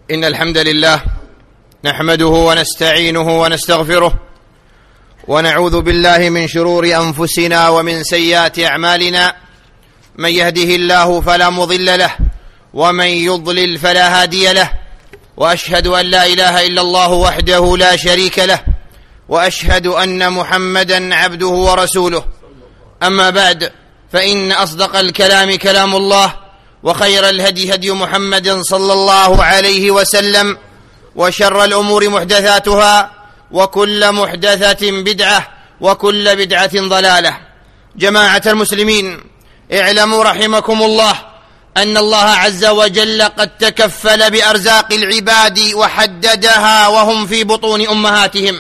إن الحمد لله نحمده ونستعينه ونستغفره ونعوذ بالله من شرور أنفسنا ومن سيئات أعمالنا. من يهده الله فلا مضل له ومن يضلل فلا هادي له، وأشهد أن لا إله إلا الله وحده لا شريك له، وأشهد أن محمدا عبده ورسوله. أما بعد، فإن أصدق الكلام كلام الله، وخير الهدي هدي محمد صلى الله عليه وسلم، وشر الأمور محدثاتها، وكل محدثة بدعة، وكل بدعة ضلالة. جماعة المسلمين، اعلموا رحمكم الله أن الله عز وجل قد تكفل بأرزاق العباد وحددها وهم في بطون أمهاتهم.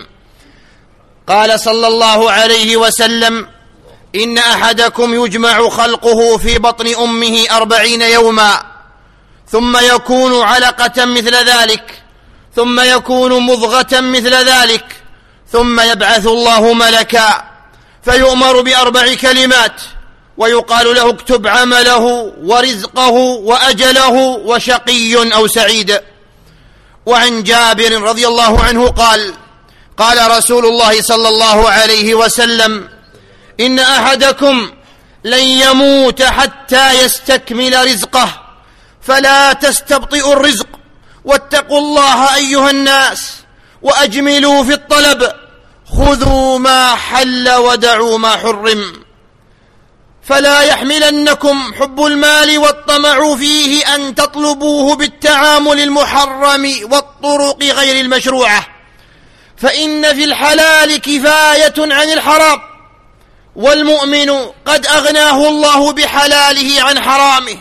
قال صلى الله عليه وسلم: إن أحدكم يجمع خلقه في بطن أمه 40 يوما، ثم يكون علقة مثل ذلك، ثم يكون مضغة مثل ذلك، ثم يبعث الله ملكا فيؤمر ب4 كلمات، ويقال له: اكتب عمله ورزقه وأجله وشقي أو سعيد. وعن جابر رضي الله عنه قال: قال رسول الله صلى الله عليه وسلم: إن أحدكم لن يموت حتى يستكمل رزقه، فلا تستبطئوا الرزق، واتقوا الله أيها الناس، وأجملوا في الطلب، خذوا ما حل ودعوا ما حرم، فلا يحملنكم حب المال والطمع فيه أن تطلبوه بالتعامل المحرم والطرق غير المشروعة، فإن في الحلال كفاية عن الحرام، والمؤمن قد أغناه الله بحلاله عن حرامه،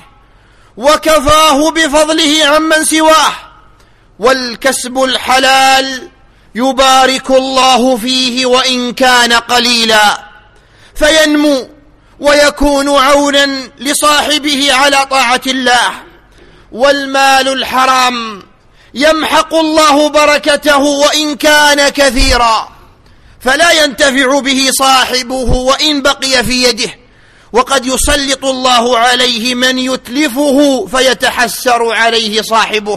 وكفاه بفضله عمن سواه. والكسب الحلال يبارك الله فيه وإن كان قليلا، فينمو ويكون عونا لصاحبه على طاعة الله. والمال الحرام يمحق الله بركته وإن كان كثيرا، فلا ينتفع به صاحبه وإن بقي في يده، وقد يسلط الله عليه من يتلفه فيتحسر عليه صاحبه.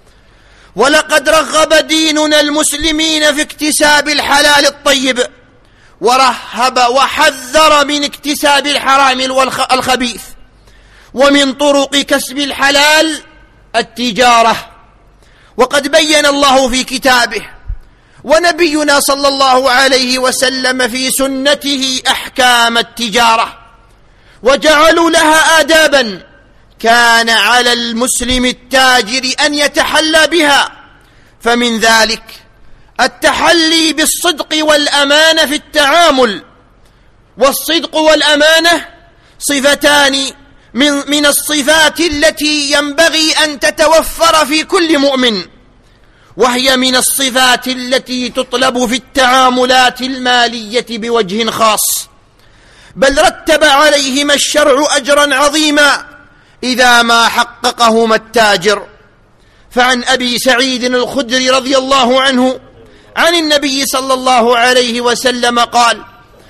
ولقد رغب ديننا المسلمين في اكتساب الحلال الطيب، ورهب وحذر من اكتساب الحرام الخبيث. ومن طرق كسب الحلال التجارة، وقد بين الله في كتابه ونبينا صلى الله عليه وسلم في سنته أحكام التجارة، وجعلوا لها آدابا كان على المسلم التاجر أن يتحلى بها. فمن ذلك التحلي بالصدق والأمانة في التعامل. والصدق والأمانة صفتان من الصفات التي ينبغي أن تتوفر في كل مؤمن، وهي من الصفات التي تطلب في التعاملات المالية بوجه خاص، بل رتب عليهما الشرع أجرا عظيما إذا ما حققهما التاجر. فعن أبي سعيد الخدري رضي الله عنه عن النبي صلى الله عليه وسلم قال: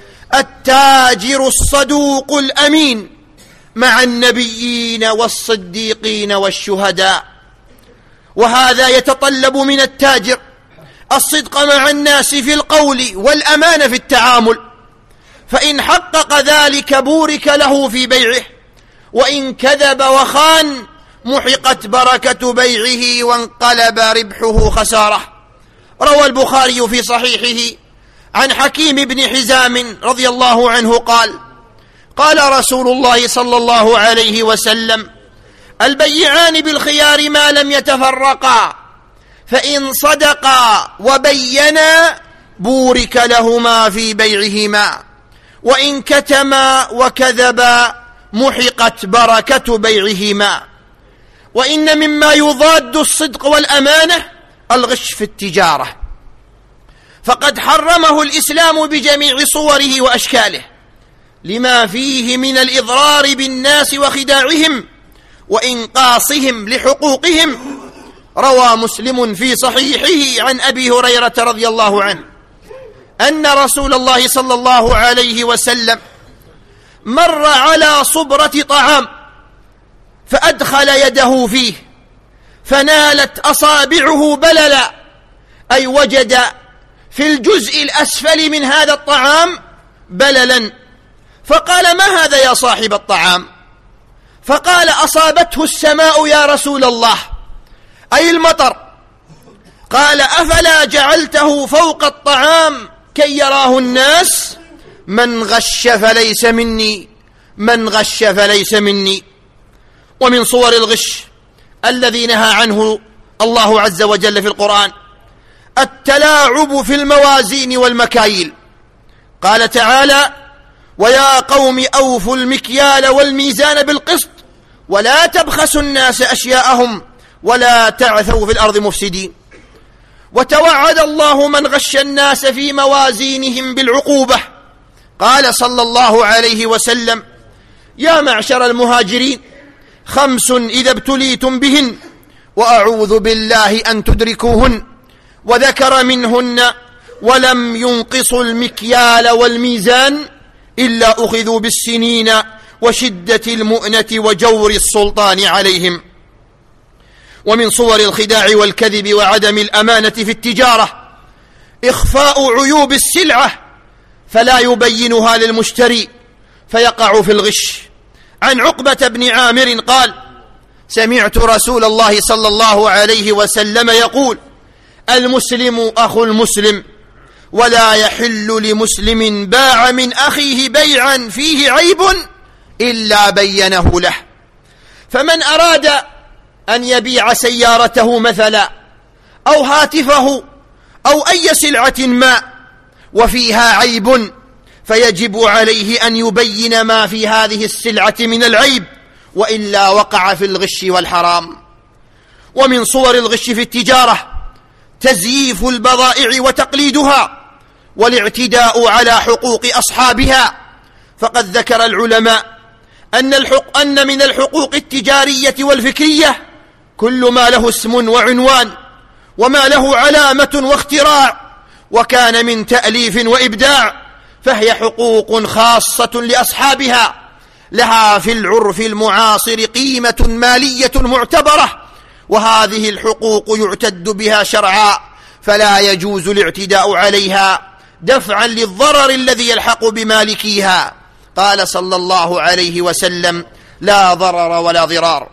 التاجر الصدوق الأمين مع النبيين والصديقين والشهداء. وهذا يتطلب من التاجر الصدق مع الناس في القول والأمانة في التعامل، فإن حقق ذلك بورك له في بيعه، وإن كذب وخان محقت بركة بيعه وانقلب ربحه خسارة. روى البخاري في صحيحه عن حكيم بن حزام رضي الله عنه قال: قال رسول الله صلى الله عليه وسلم: البيعان بالخيار ما لم يتفرقا، فإن صدقا وبينا بورك لهما في بيعهما، وإن كتما وكذبا محقت بركة بيعهما. وإن مما يضاد الصدق والأمانة الغش في التجارة، فقد حرمه الإسلام بجميع صوره وأشكاله، لما فيه من الإضرار بالناس وخداعهم وإنقاصهم لحقوقهم. روى مسلم في صحيحه عن أبي هريرة رضي الله عنه أن رسول الله صلى الله عليه وسلم مر على صبرة طعام فأدخل يده فيه فنالت أصابعه بللا، أي وجد في الجزء الأسفل من هذا الطعام بللا، فقال: ما هذا يا صاحب الطعام؟ فقال: أصابته السماء يا رسول الله، أي المطر. قال: أفلا جعلته فوق الطعام كي يراه الناس؟ من غش فليس مني، من غش فليس مني. ومن صور الغش الذي نهى عنه الله عز وجل في القرآن التلاعب في الموازين والمكاييل. قال تعالى: ويا قوم أوفوا المكيال والميزان بالقسط ولا تبخسوا الناس أشياءهم ولا تعثوا في الأرض مفسدين. وتوعد الله من غش الناس في موازينهم بالعقوبة. قال صلى الله عليه وسلم: يا معشر المهاجرين 5 إذا ابتليتم بهن وأعوذ بالله أن تدركوهن، وذكر منهن: ولم ينقصوا المكيال والميزان إلا أخذوا بالسنين وشدة المؤنة وجور السلطان عليهم. ومن صور الخداع والكذب وعدم الأمانة في التجارة إخفاء عيوب السلعة فلا يبينها للمشتري فيقع في الغش. عن عقبة بن عامر قال: سمعت رسول الله صلى الله عليه وسلم يقول: المسلم أخو المسلم، ولا يحل لمسلم باع من أخيه بيعا فيه عيب إلا بينه له. فمن أراد أن يبيع سيارته مثلا أو هاتفه أو أي سلعة ما وفيها عيب فيجب عليه أن يبين ما في هذه السلعة من العيب، وإلا وقع في الغش والحرام. ومن صور الغش في التجارة تزييف البضائع وتقليدها والاعتداء على حقوق أصحابها. فقد ذكر العلماء أن من الحقوق التجارية والفكرية كل ما له اسم وعنوان وما له علامة واختراع وكان من تأليف وإبداع، فهي حقوق خاصة لأصحابها لها في العرف المعاصر قيمة مالية معتبرة، وهذه الحقوق يعتد بها شرعا، فلا يجوز الاعتداء عليها دفعا للضرر الذي يلحق بمالكيها. قال صلى الله عليه وسلم: لا ضرر ولا ضرار.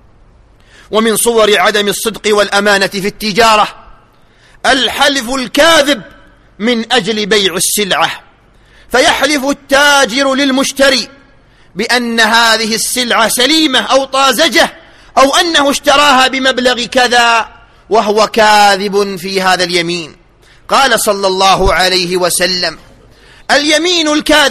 ومن صور عدم الصدق والأمانة في التجارة الحلف الكاذب من أجل بيع السلعة، فيحلف التاجر للمشتري بأن هذه السلعة سليمة أو طازجة أو أنه اشتراها بمبلغ كذا وهو كاذب في هذا اليمين. قال صلى الله عليه وسلم: اليمين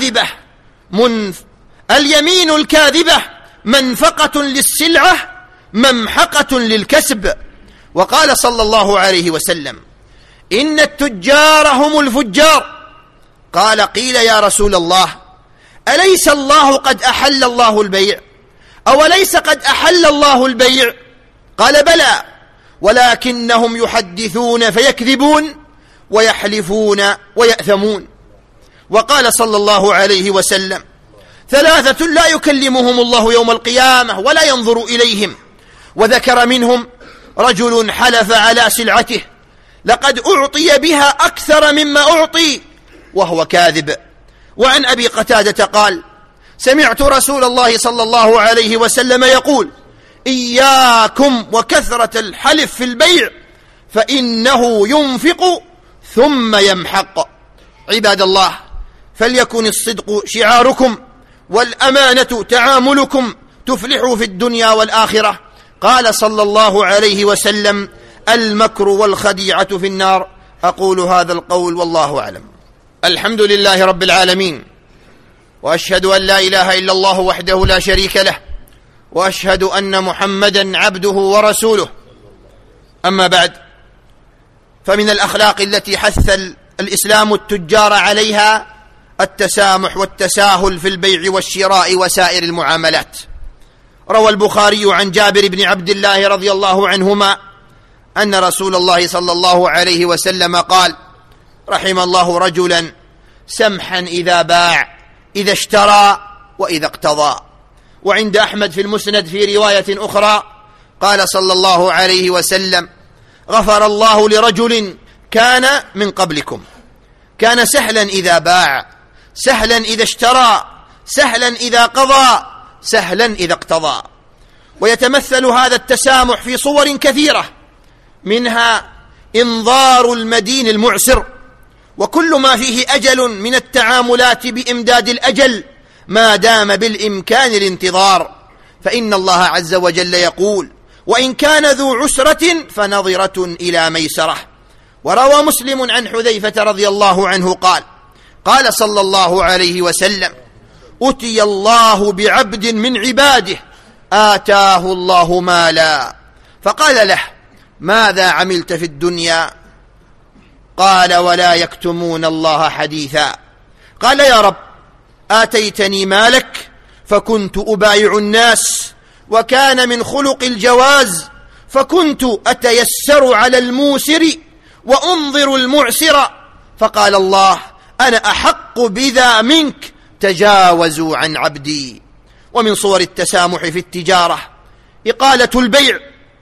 الكاذبة منفقة للسلعة ممحقة للكسب. وقال صلى الله عليه وسلم: إن التجار هم الفجار. قال: قيل يا رسول الله: أليس الله قد أحل الله البيع؟ أوليس قد أحل الله البيع؟ قال: بلى، ولكنهم يحدثون فيكذبون ويحلفون ويأثمون. وقال صلى الله عليه وسلم: 3 لا يكلمهم الله يوم القيامة ولا ينظر إليهم. وذكر منهم رجل حلف على سلعته لقد أعطي بها أكثر مما أعطي وهو كاذب. وعن أبي قتادة قال: سمعت رسول الله صلى الله عليه وسلم يقول: إياكم وكثرة الحلف في البيع فإنه ينفق ثم يمحق. عباد الله، فليكن الصدق شعاركم والأمانة تعاملكم تفلحوا في الدنيا والآخرة. قال صلى الله عليه وسلم: المكر والخديعة في النار. أقول هذا القول والله أعلم. الحمد لله رب العالمين، وأشهد أن لا إله إلا الله وحده لا شريك له، وأشهد أن محمدا عبده ورسوله. أما بعد، فمن الأخلاق التي حث الإسلام التجار عليها التسامح والتساهل في البيع والشراء وسائر المعاملات. روى البخاري عن جابر بن عبد الله رضي الله عنهما أن رسول الله صلى الله عليه وسلم قال: رحم الله رجلا سمحا إذا باع، إذا اشترى وإذا اقتضى. وعند أحمد في المسند في رواية أخرى قال صلى الله عليه وسلم: غفر الله لرجل كان من قبلكم، كان سهلا إذا باع، سهلا إذا اشترى، سهلا إذا قضى، سهلا إذا اقتضى. ويتمثل هذا التسامح في صور كثيرة، منها إنظار المدين المعسر، وكل ما فيه أجل من التعاملات بإمداد الأجل ما دام بالإمكان الانتظار، فإن الله عز وجل يقول: وإن كان ذو عسرة فنظرة إلى ميسرة. وروى مسلم عن حذيفة رضي الله عنه قال: قال صلى الله عليه وسلم: أتي الله بعبد من عباده آتاه الله مالا، فقال له: ماذا عملت في الدنيا؟ قال: ولا يكتمون الله حديثا. قال: يا رب، آتيتني مالك فكنت أبايع الناس، وكان من خلق الجواز، فكنت أتيسر على الموسر وأنظر المعسر. فقال الله: أنا أحق بذا منك، تجاوزوا عن عبدي. ومن صور التسامح في التجارة إقالة البيع،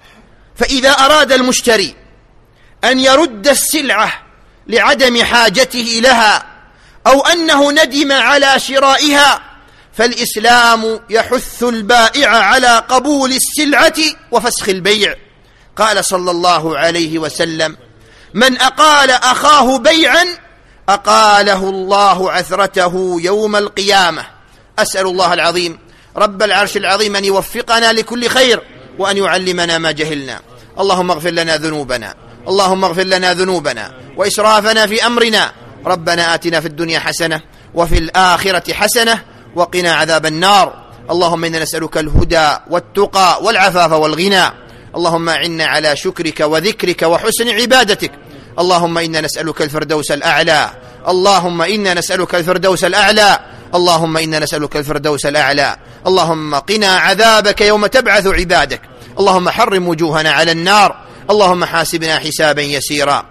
فإذا أراد المشتري أن يرد السلعة لعدم حاجته لها أو أنه ندم على شرائها، فالإسلام يحث البائع على قبول السلعة وفسخ البيع. قال صلى الله عليه وسلم: من أقال أخاه بيعا أقاله الله عثرته يوم القيامة. أسأل الله العظيم رب العرش العظيم أن يوفقنا لكل خير، وأن يعلمنا ما جهلنا. اللهم اغفر لنا ذنوبنا، اللهم اغفر لنا ذنوبنا وإسرافنا في أمرنا. ربنا آتنا في الدنيا حسنة وفي الآخرة حسنة وقنا عذاب النار. اللهم إنا نسألك الهدى والتقى والعفاف والغنى. اللهم أعنا على شكرك وذكرك وحسن عبادتك. اللهم إنا نسألك الفردوس الأعلى، اللهم إنا نسألك الفردوس الأعلى، اللهم إنا نسألك الفردوس الأعلى. اللهم قنا عذابك يوم تبعث عبادك. اللهم حرم وجوهنا على النار، اللهم حاسبنا حسابا يسيرا.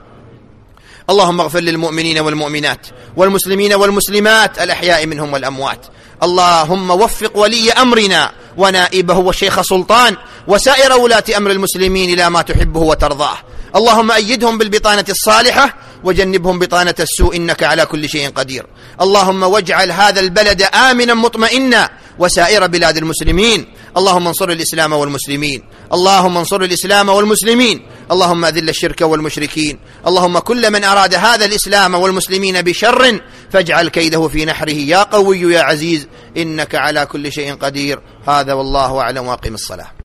اللهم اغفر للمؤمنين والمؤمنات والمسلمين والمسلمات الأحياء منهم والأموات. اللهم وفق ولي أمرنا ونائبه والشيخ سلطان وسائر ولاة أمر المسلمين إلى ما تحبه وترضاه. اللهم أيدهم بالبطانة الصالحة وجنبهم بطانة السوء، إنك على كل شيء قدير. اللهم واجعل هذا البلد آمنا مطمئنا وسائر بلاد المسلمين. اللهم انصر الإسلام والمسلمين، اللهم انصر الإسلام والمسلمين. اللهم أذل الشرك والمشركين. اللهم كل من أراد هذا الإسلام والمسلمين بشر فاجعل كيده في نحره يا قوي يا عزيز، إنك على كل شيء قدير. هذا والله أعلم، وأقم الصلاة.